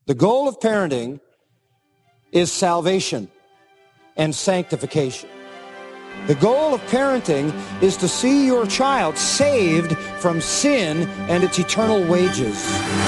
The goal of parenting is salvation and sanctification. The goal of parenting is to see your child saved from sin and its eternal wages.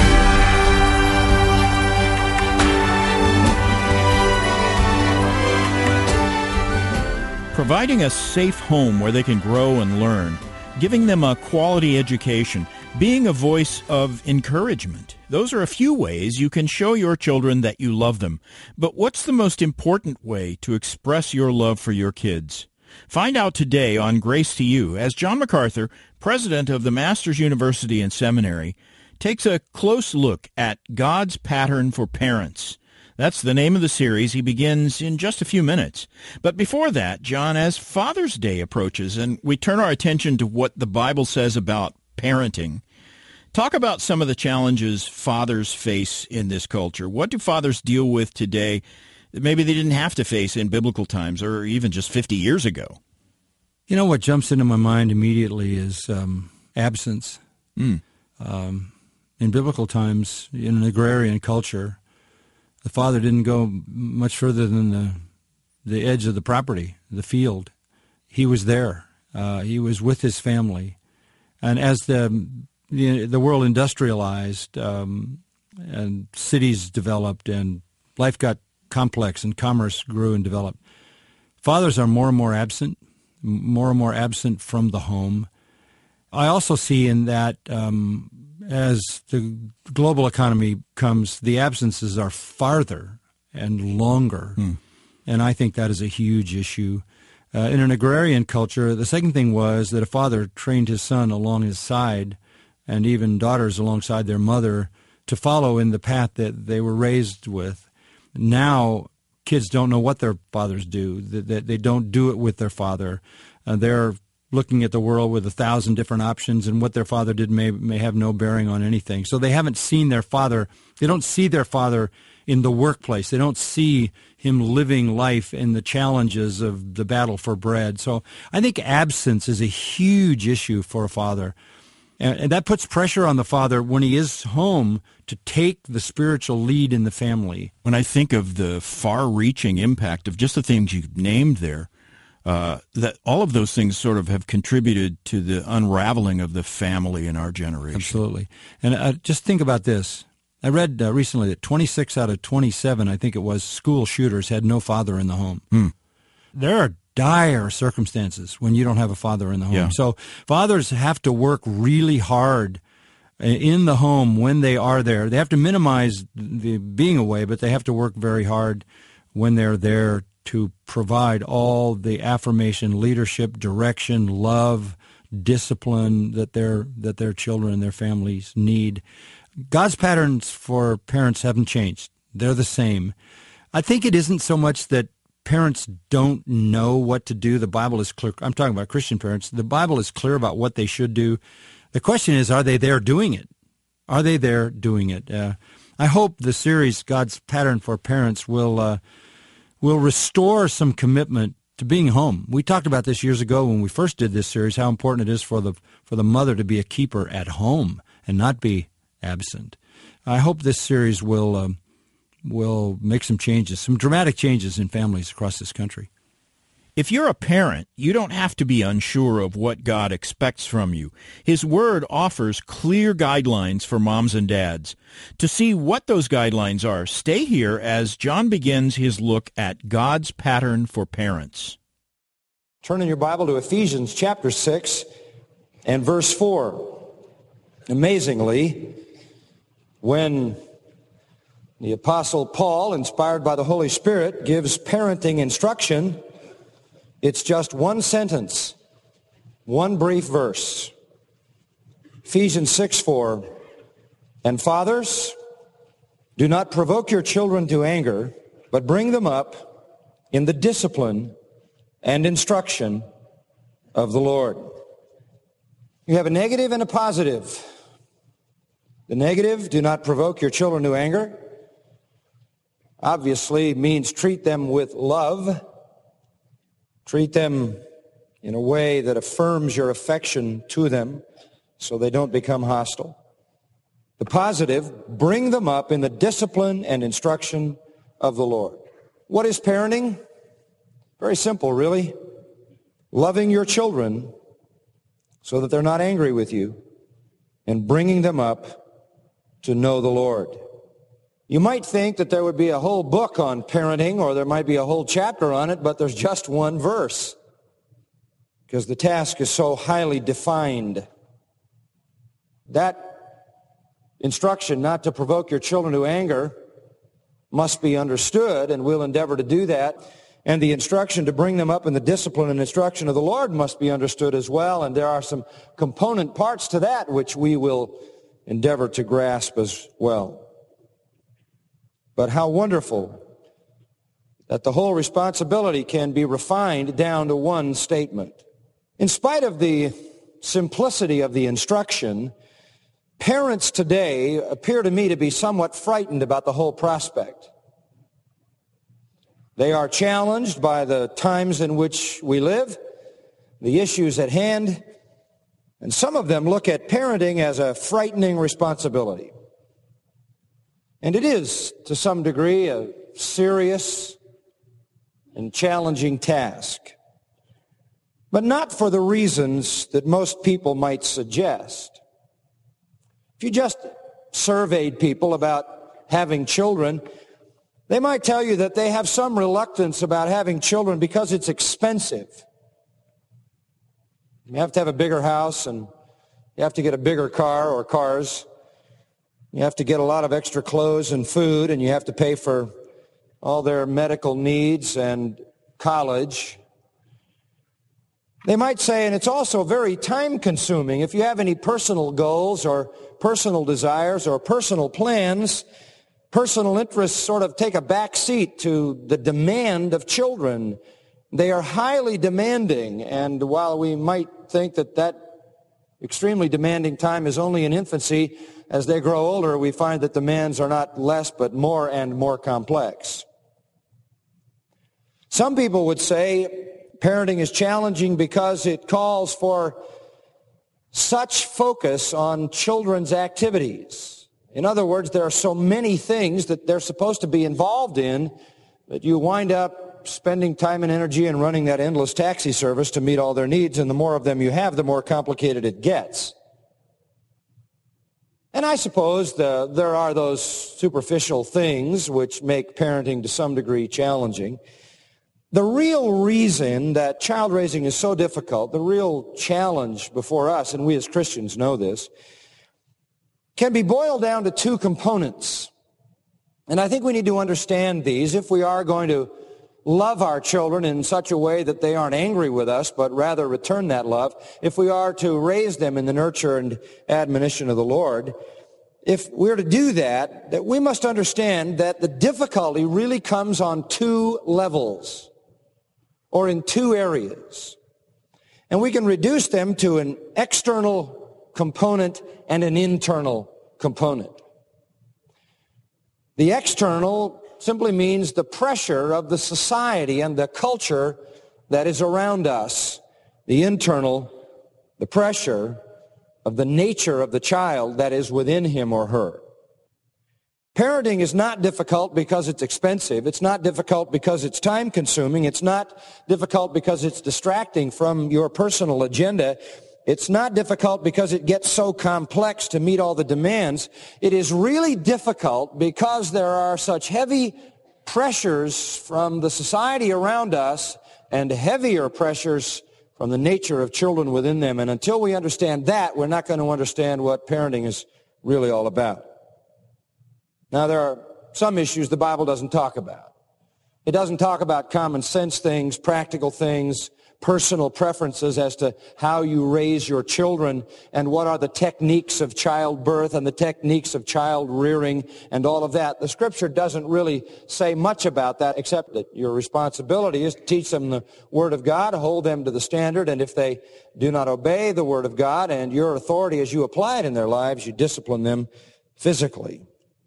Providing a safe home where they can grow and learn, giving them a quality education, being a voice of encouragement. Those are a few ways you can show your children that you love them. But what's the most important way to express your love for your kids? Find out today on Grace to You as John MacArthur, president of the Masters University and Seminary, takes a close look at God's pattern for parents. That's the name of the series. He begins in just a few minutes. But before that, John, as Father's Day approaches and we turn our attention to what the Bible says about parenting, talk about some of the challenges fathers face in this culture. What do fathers deal with today that maybe they didn't have to face in biblical times or even just 50 years ago? You know, what jumps into my mind immediately is absence. In biblical times, in an agrarian culture, the father didn't go much further than the edge of the property, the field. He was there. He was with his family. And as the world industrialized and cities developed and life got complex and commerce grew and developed, fathers are more and more absent from the home. I also see in that as the global economy comes, the absences are farther and longer. And I think that is a huge issue. In an agrarian culture, the second thing was that a father trained his son along his side, and even daughters alongside their mother, to follow in the path that they were raised with. Now, kids don't know what their fathers do. They don't do it with their father. They're looking at the world with 1,000 different options, and what their father did may have no bearing on anything. So they haven't seen their father. They don't see their father in the workplace. They don't see him living life in the challenges of the battle for bread. So I think absence is a huge issue for a father. And that puts pressure on the father when he is home to take the spiritual lead in the family. When I think of the far-reaching impact of just the things you named there, that all of those things sort of have contributed to the unraveling of the family in our generation. Absolutely. And just think about this. I read recently that 26 out of 27, I think it was, school shooters had no father in the home. There are dire circumstances when you don't have a father in the home. Yeah. So fathers have to work really hard in the home when they are there. They have to minimize the being away, but they have to work very hard when they're there to provide all the affirmation, leadership, direction, love, discipline that their children and their families need. God's patterns for parents haven't changed. They're the same. I think it isn't so much that parents don't know what to do. The Bible is clear. I'm talking about Christian parents. The Bible is clear about what they should do. The question is, are they there doing it? Are they there doing it? I hope the series, God's Pattern for Parents, will restore some commitment to being home. We talked about this years ago when we first did this series, how important it is for the mother to be a keeper at home and not be absent. I hope this series will make some changes, some dramatic changes in families across this country. If you're a parent, you don't have to be unsure of what God expects from you. His Word offers clear guidelines for moms and dads. To see what those guidelines are, stay here as John begins his look at God's pattern for parents. Turn in your Bible to Ephesians chapter 6 and verse 4. Amazingly, when the Apostle Paul, inspired by the Holy Spirit, gives parenting instruction, it's just one sentence, one brief verse. Ephesians 6:4. And fathers, do not provoke your children to anger, but bring them up in the discipline and instruction of the Lord. You have a negative and a positive. The negative, do not provoke your children to anger, obviously means treat them with love. Treat them in a way that affirms your affection to them so they don't become hostile. The positive, bring them up in the discipline and instruction of the Lord. What is parenting? Very simple, really. Loving your children so that they're not angry with you and bringing them up to know the Lord. You might think that there would be a whole book on parenting, or there might be a whole chapter on it, but there's just one verse because the task is so highly defined. That instruction not to provoke your children to anger must be understood, and we'll endeavor to do that. And the instruction to bring them up in the discipline and instruction of the Lord must be understood as well. And there are some component parts to that which we will endeavor to grasp as well. But how wonderful that the whole responsibility can be refined down to one statement. In spite of the simplicity of the instruction, parents today appear to me to be somewhat frightened about the whole prospect. They are challenged by the times in which we live, the issues at hand, and some of them look at parenting as a frightening responsibility. And it is, to some degree, a serious and challenging task, but not for the reasons that most people might suggest. If you just surveyed people about having children, they might tell you that they have some reluctance about having children because it's expensive. You have to have a bigger house, and you have to get a bigger car or cars. You have to get a lot of extra clothes and food, and you have to pay for all their medical needs and college. They might say, and it's also very time-consuming. If you have any personal goals or personal desires or personal plans, personal interests sort of take a back seat to the demand of children. They are highly demanding, and while we might think that that extremely demanding time is only in infancy, as they grow older, we find that demands are not less but more and more complex. Some people would say parenting is challenging because it calls for such focus on children's activities. In other words, there are so many things that they're supposed to be involved in that you wind up spending time and energy and running that endless taxi service to meet all their needs, and the more of them you have, the more complicated it gets. And I suppose there are those superficial things which make parenting to some degree challenging. The real reason that child raising is so difficult, the real challenge before us, and we as Christians know this, can be boiled down to two components. And I think we need to understand these if we are going to love our children in such a way that they aren't angry with us, but rather return that love. If we are to raise them in the nurture and admonition of the Lord, if we're to do that we must understand that the difficulty really comes on two levels, or in two areas. And we can reduce them to an external component and an internal component. The external simply means the pressure of the society and the culture that is around us. The internal, the pressure of the nature of the child that is within him or her. Parenting is not difficult because it's expensive. It's not difficult because it's time-consuming. It's not difficult because it's distracting from your personal agenda. It's not difficult because it gets so complex to meet all the demands. It is really difficult because there are such heavy pressures from the society around us and heavier pressures from the nature of children within them. And until we understand that, we're not going to understand what parenting is really all about. Now, there are some issues the Bible doesn't talk about. It doesn't talk about common sense things, practical things, personal preferences as to how you raise your children and what are the techniques of childbirth and the techniques of child rearing and all of that. The Scripture doesn't really say much about that, except that your responsibility is to teach them the Word of God, hold them to the standard, and if they do not obey the Word of God and your authority as you apply it in their lives, you discipline them physically.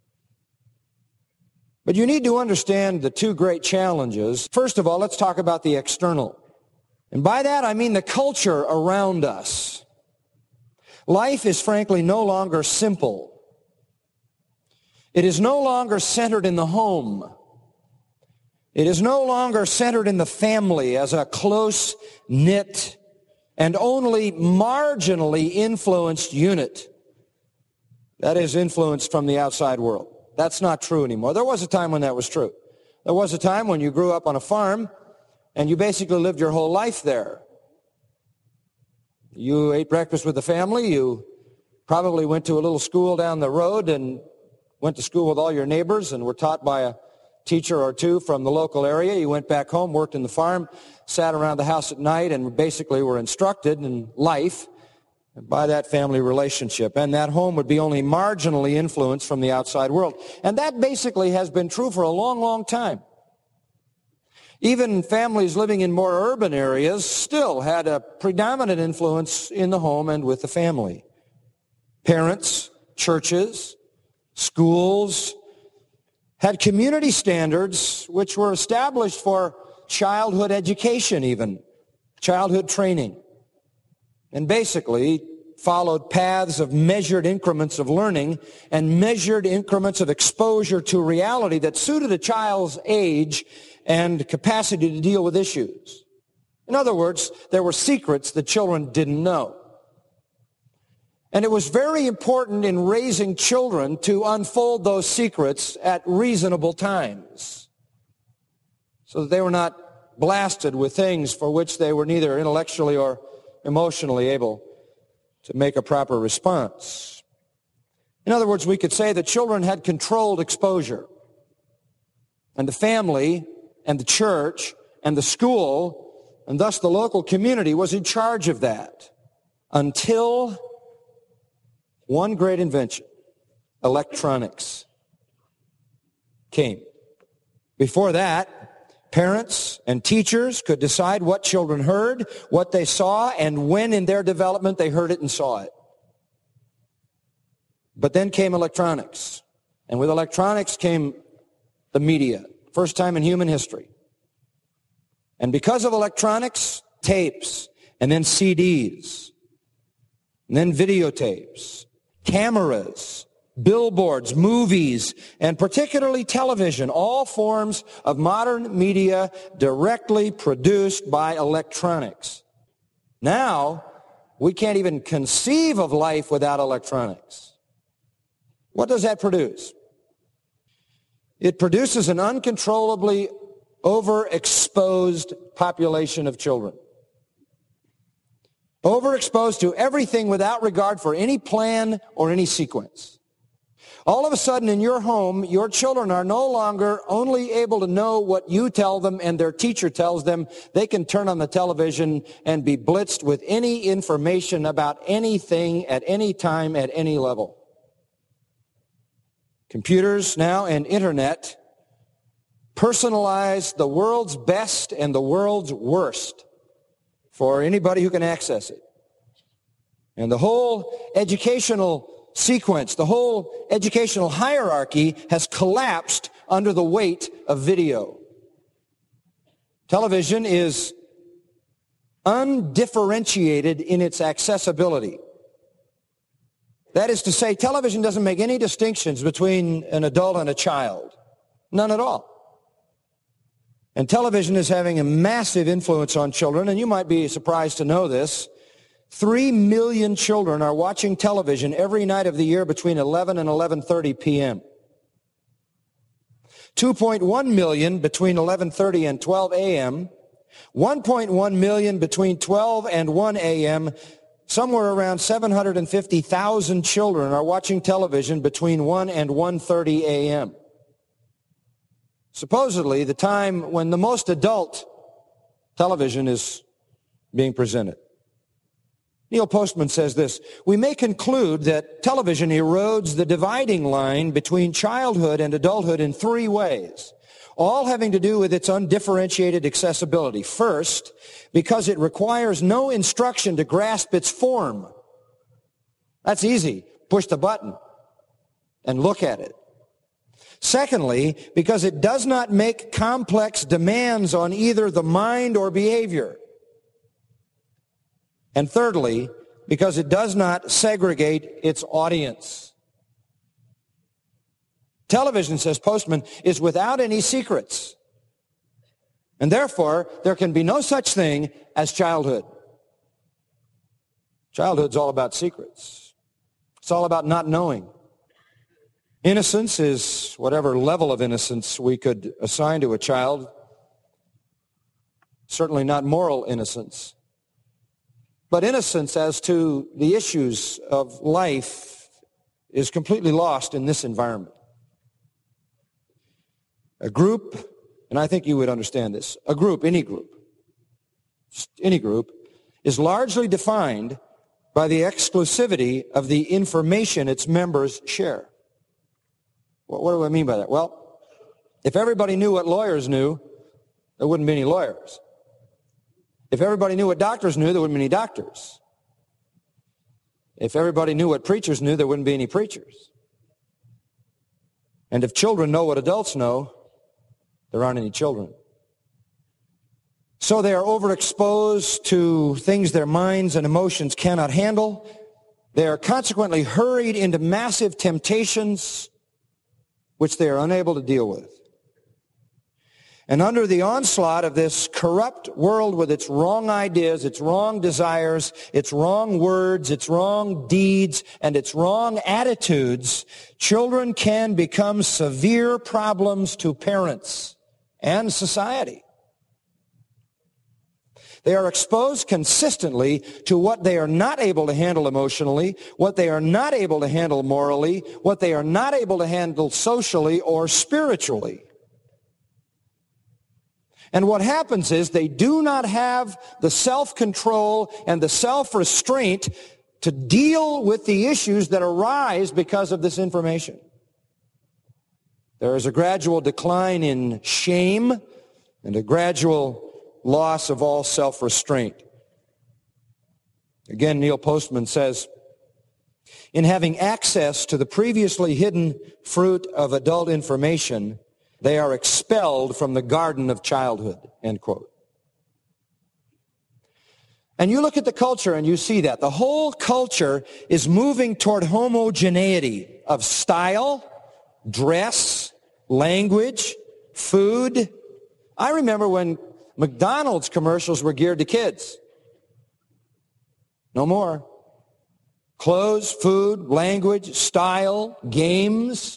But you need to understand the two great challenges. First of all, let's talk about the external. And by that, I mean the culture around us. Life is frankly no longer simple. It is no longer centered in the home. It is no longer centered in the family as a close-knit and only marginally influenced unit that is influenced from the outside world. That's not true anymore. There was a time when that was true. There was a time when you grew up on a farm and you basically lived your whole life there. You ate breakfast with the family. You probably went to a little school down the road and went to school with all your neighbors and were taught by a teacher or two from the local area. You went back home, worked in the farm, sat around the house at night, and basically were instructed in life by that family relationship. And that home would be only marginally influenced from the outside world. And that basically has been true for a long, long time. Even families living in more urban areas still had a predominant influence in the home and with the family. Parents, churches, schools had community standards which were established for childhood education even, childhood training, and basically followed paths of measured increments of learning and measured increments of exposure to reality that suited a child's age and capacity to deal with issues. In other words, there were secrets that children didn't know. And it was very important in raising children to unfold those secrets at reasonable times so that they were not blasted with things for which they were neither intellectually or emotionally able to make a proper response. In other words, we could say that children had controlled exposure, and the family and the church and the school and thus the local community was in charge of that until one great invention, electronics, came. Before that, parents and teachers could decide what children heard, what they saw, and when in their development they heard it and saw it. But then came electronics. And with electronics came the media, first time in human history. And because of electronics, tapes, and then CDs, and then videotapes, cameras, billboards, movies, and particularly television, all forms of modern media directly produced by electronics. Now, we can't even conceive of life without electronics. What does that produce? It produces an uncontrollably overexposed population of children. Overexposed to everything without regard for any plan or any sequence. All of a sudden in your home, your children are no longer only able to know what you tell them and their teacher tells them. They can turn on the television and be blitzed with any information about anything at any time at any level. Computers now and internet personalize the world's best and the world's worst for anybody who can access it. And the whole educational sequence, the whole educational hierarchy has collapsed under the weight of video. Television is undifferentiated in its accessibility. That is to say, television doesn't make any distinctions between an adult and a child. None at all. And television is having a massive influence on children, and you might be surprised to know this. 3 million children are watching television every night of the year between 11 and 11:30 p.m. 2.1 million between 11:30 and 12 a.m. 1.1 million between 12 and 1 a.m. Somewhere around 750,000 children are watching television between 1 and 1:30 a.m. Supposedly the time when the most adult television is being presented. Neil Postman says this: we may conclude that television erodes the dividing line between childhood and adulthood in 3 ways, all having to do with its undifferentiated accessibility. First, because it requires no instruction to grasp its form. That's easy. Push the button and look at it. Secondly, because it does not make complex demands on either the mind or behavior. And thirdly, because it does not segregate its audience. television, says Postman, is without any secrets. And therefore, there can be no such thing as childhood. Childhood's all about secrets. It's all about not knowing. Innocence is whatever level of innocence we could assign to a child. Certainly not moral innocence. But innocence as to the issues of life is completely lost in this environment. A group, and I think you would understand this, a group, any group, is largely defined by the exclusivity of the information its members share. What do I mean by that? Well, if everybody knew what lawyers knew, there wouldn't be any lawyers. If everybody knew what doctors knew, there wouldn't be any doctors. If everybody knew what preachers knew, there wouldn't be any preachers. And if children know what adults know, there aren't any children. So they are overexposed to things their minds and emotions cannot handle. They are consequently hurried into massive temptations which they are unable to deal with. And under the onslaught of this corrupt world with its wrong ideas, its wrong desires, its wrong words, its wrong deeds, and its wrong attitudes, children can become severe problems to parents and society. They are exposed consistently to what they are not able to handle emotionally, what they are not able to handle morally, what they are not able to handle socially or spiritually. And what happens is they do not have the self-control and the self-restraint to deal with the issues that arise because of this information. There is a gradual decline in shame and a gradual loss of all self-restraint. Again, Neil Postman says, in having access to the previously hidden fruit of adult information, they are expelled from the garden of childhood, end quote. And you look at the culture and you see that. The whole culture is moving toward homogeneity of style, dress, language, food. I remember when McDonald's commercials were geared to kids. No more. Clothes, food, language, style, games,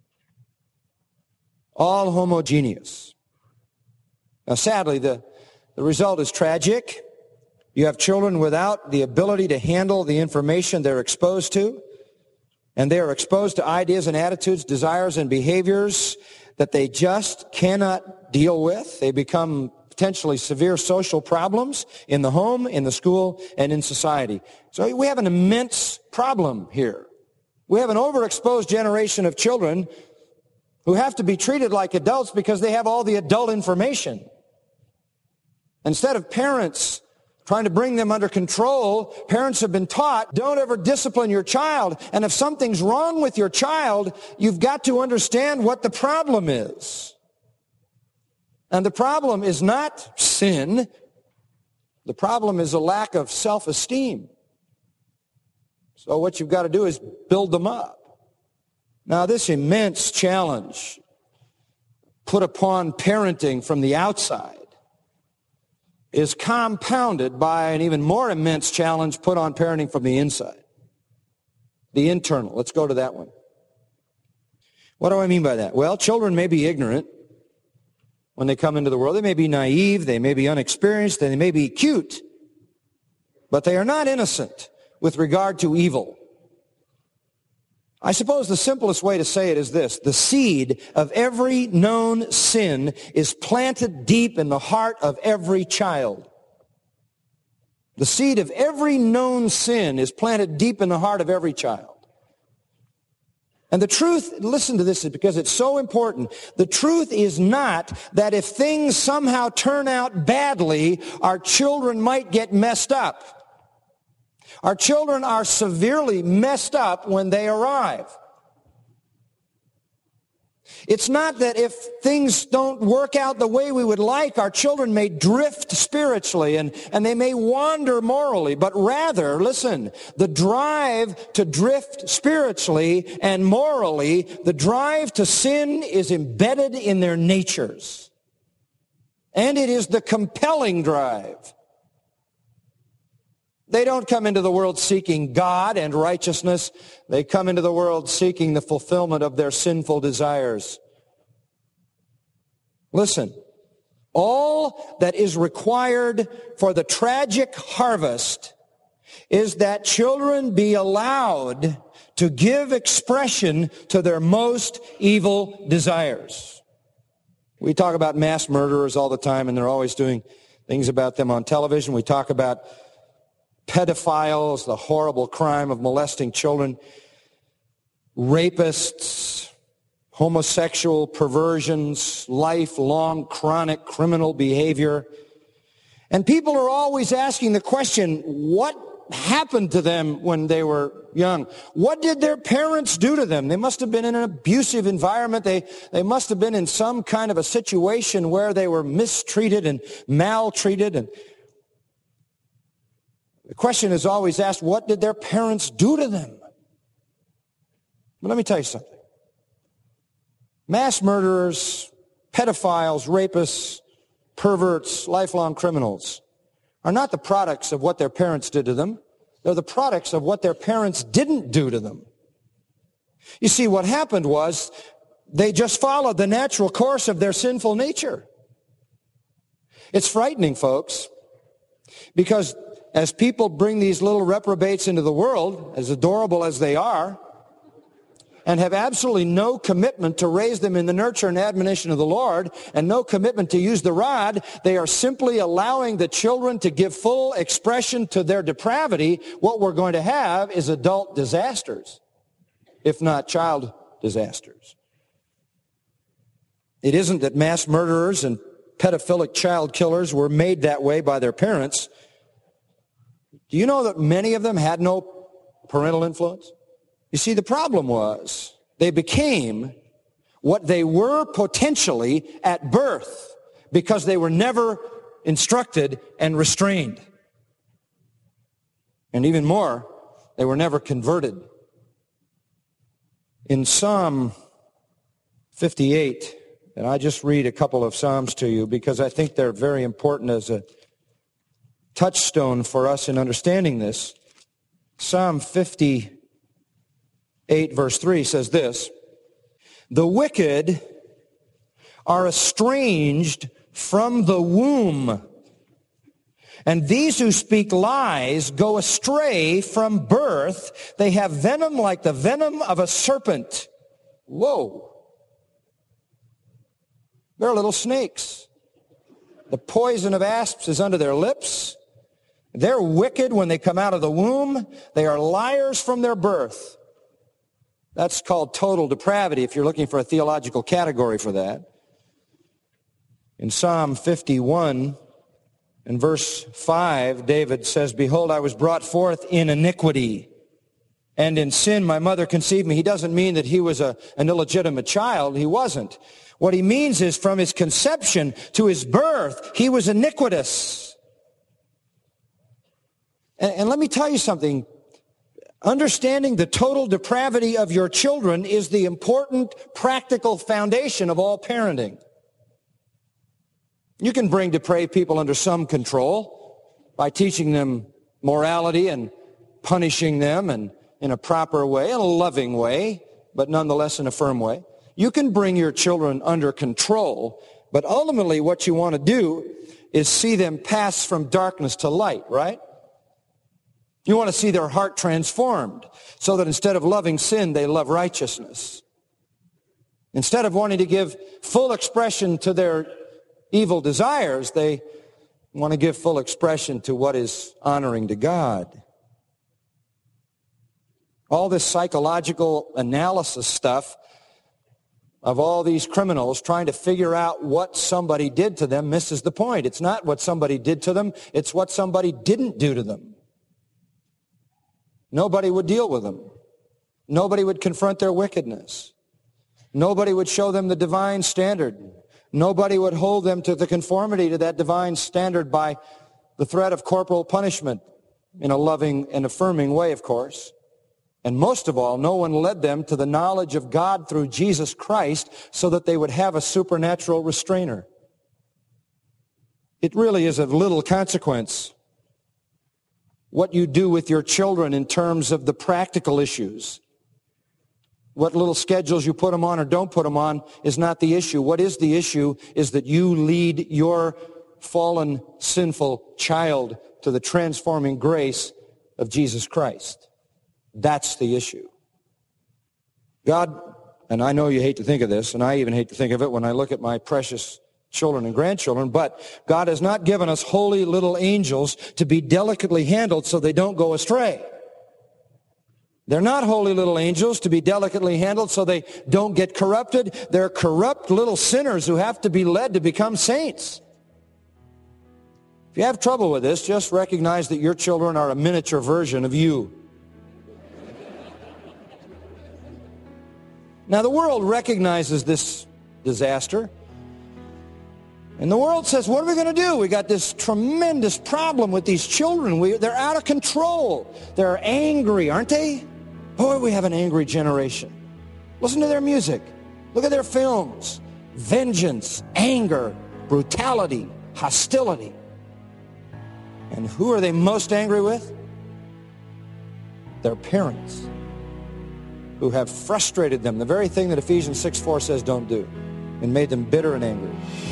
all homogeneous. Now, sadly, the result is tragic. You have children without the ability to handle the information they're exposed to, and they are exposed to ideas and attitudes, desires and behaviors that they just cannot deal with. They become potentially severe social problems in the home, in the school, and in society. So we have an immense problem here. We have an overexposed generation of children who have to be treated like adults because they have all the adult information. Instead of parents trying to bring them under control, parents have been taught, don't ever discipline your child. And if something's wrong with your child, you've got to understand what the problem is. And the problem is not sin. The problem is a lack of self-esteem. So what you've got to do is build them up. Now, this immense challenge put upon parenting from the outside is compounded by an even more immense challenge put on parenting from the inside, the internal. Let's go to that one. What do I mean by that? Well, children may be ignorant when they come into the world. They may be naive, they may be unexperienced, they may be cute, but they are not innocent with regard to evil. I suppose the simplest way to say it is this: the seed of every known sin is planted deep in the heart of every child. The seed of every known sin is planted deep in the heart of every child. And the truth, listen to this because it's so important, the truth is not that if things somehow turn out badly, our children might get messed up. Our children are severely messed up when they arrive. It's not that if things don't work out the way we would like, our children may drift spiritually and they may wander morally, but rather, listen, the drive to drift spiritually and morally, the drive to sin is embedded in their natures. And it is the compelling drive. They don't come into the world seeking God and righteousness. They come into the world seeking the fulfillment of their sinful desires. Listen, all that is required for the tragic harvest is that children be allowed to give expression to their most evil desires. We talk about mass murderers all the time, and they're always doing things about them on television. We talk about pedophiles, the horrible crime of molesting children, rapists, homosexual perversions, lifelong chronic criminal behavior. And people are always asking the question, what happened to them when they were young? What did their parents do to them? They must have been in an abusive environment. They must have been in some kind of a situation where they were mistreated and maltreated. And the question is always asked, what did their parents do to them? But let me tell you something. Mass murderers, pedophiles, rapists, perverts, lifelong criminals are not the products of what their parents did to them. They're the products of what their parents didn't do to them. You see, what happened was they just followed the natural course of their sinful nature. It's frightening, folks, because as people bring these little reprobates into the world, as adorable as they are, and have absolutely no commitment to raise them in the nurture and admonition of the Lord, and no commitment to use the rod, they are simply allowing the children to give full expression to their depravity. What we're going to have is adult disasters, if not child disasters. It isn't that mass murderers and pedophilic child killers were made that way by their parents. Do you know that many of them had no parental influence? You see, the problem was they became what they were potentially at birth because they were never instructed and restrained. And even more, they were never converted. In Psalm 58, and I just read a couple of Psalms to you because I think they're very important as a touchstone for us in understanding this. Psalm 58 verse 3 says this, "The wicked are estranged from the womb, and these who speak lies go astray from birth. They have venom like the venom of a serpent." Whoa. They're little snakes. The poison of asps is under their lips. They're wicked when they come out of the womb. They are liars from their birth. That's called total depravity if you're looking for a theological category for that. In Psalm 51 and verse 5, David says, "Behold, I was brought forth in iniquity, and in sin my mother conceived me." He doesn't mean that he was an illegitimate child. He wasn't. What he means is from his conception to his birth, he was iniquitous. And let me tell you something. Understanding the total depravity of your children is the important practical foundation of all parenting. You can bring depraved people under some control by teaching them morality and punishing them and in a proper way, in a loving way, but nonetheless in a firm way. You can bring your children under control, but ultimately what you want to do is see them pass from darkness to light, right? You want to see their heart transformed so that instead of loving sin, they love righteousness. Instead of wanting to give full expression to their evil desires, they want to give full expression to what is honoring to God. All this psychological analysis stuff of all these criminals trying to figure out what somebody did to them misses the point. It's not what somebody did to them, it's what somebody didn't do to them. Nobody would deal with them. Nobody would confront their wickedness. Nobody would show them the divine standard. Nobody would hold them to the conformity to that divine standard by the threat of corporal punishment in a loving and affirming way, of course. And most of all, no one led them to the knowledge of God through Jesus Christ so that they would have a supernatural restrainer. It really is of little consequence what you do with your children in terms of the practical issues. What little schedules you put them on or don't put them on is not the issue. What is the issue is that you lead your fallen, sinful child to the transforming grace of Jesus Christ. That's the issue. God, and I know you hate to think of this, and I even hate to think of it when I look at my precious children and grandchildren, but God has not given us holy little angels to be delicately handled so they don't go astray. They're not holy little angels to be delicately handled so they don't get corrupted. They're corrupt little sinners who have to be led to become saints. If you have trouble with this, just recognize that your children are a miniature version of you. Now, the world recognizes this disaster. And the world says, what are we going to do? We got this tremendous problem with these children. They're out of control. They're angry, aren't they? Boy, we have an angry generation. Listen to their music. Look at their films. Vengeance, anger, brutality, hostility. And who are they most angry with? Their parents, who have frustrated them, the very thing that Ephesians 6:4 says don't do, and made them bitter and angry.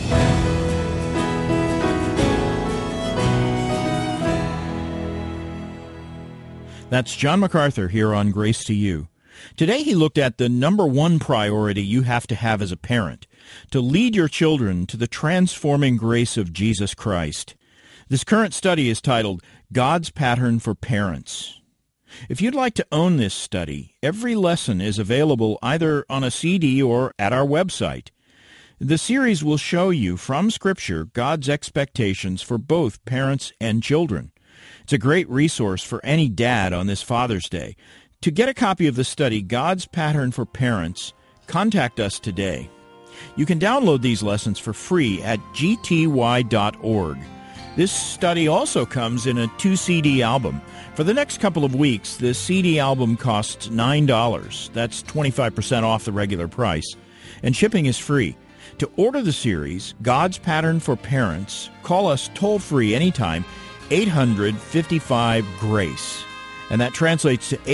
That's John MacArthur here on Grace to You. Today he looked at the number one priority you have to have as a parent, to lead your children to the transforming grace of Jesus Christ. This current study is titled God's Pattern for Parents. If you'd like to own this study, every lesson is available either on a CD or at our website. The series will show you from Scripture God's expectations for both parents and children. It's a great resource for any dad on this Father's Day. To get a copy of the study, God's Pattern for Parents, contact us today. You can download these lessons for free at gty.org. This study also comes in a 2-CD album. For the next couple of weeks, the CD album costs $9. That's 25% off the regular price. And shipping is free. To order the series, God's Pattern for Parents, call us toll-free anytime, 855-GRACE. And that translates to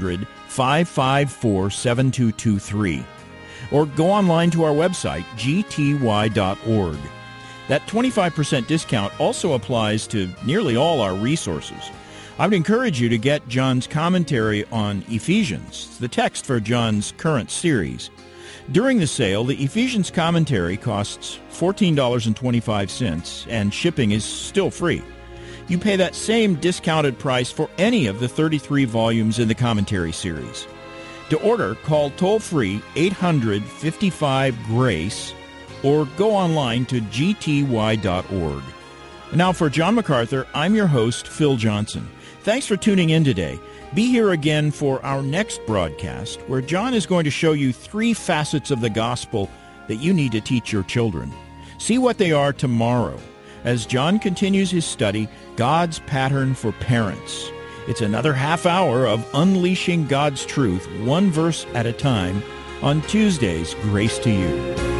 800-554-7223. Or go online to our website, gty.org. That 25% discount also applies to nearly all our resources. I would encourage you to get John's commentary on Ephesians, the text for John's current series. During the sale, the Ephesians commentary costs $14.25, and shipping is still free. You pay that same discounted price for any of the 33 volumes in the commentary series. To order, call toll-free 800-55-GRACE or go online to gty.org. Now for John MacArthur, I'm your host, Phil Johnson. Thanks for tuning in today. Be here again for our next broadcast, where John is going to show you 3 facets of the gospel that you need to teach your children. See what they are tomorrow, as John continues his study, God's Pattern for Parents. It's another half hour of unleashing God's truth, one verse at a time, on Tuesday's Grace to You.